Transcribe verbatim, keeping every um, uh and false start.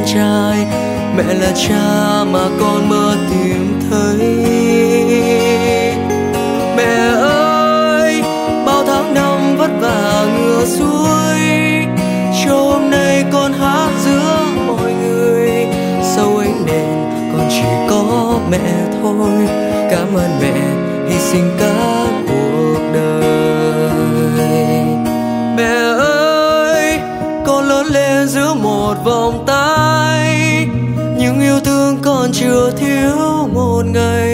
trai. Mẹ là cha mà con mơ tìm thấy. Mẹ ơi, bao tháng năm vất vả ngựa xuôi, cho hôm nay con hát giữa mọi người. Sau ánh đèn con chỉ có mẹ thôi. Cảm ơn mẹ hy sinh cả cuộc đời. Mẹ ơi, con lớn lên giữa một vòng tay, nhưng yêu thương con chưa thiếu một ngày.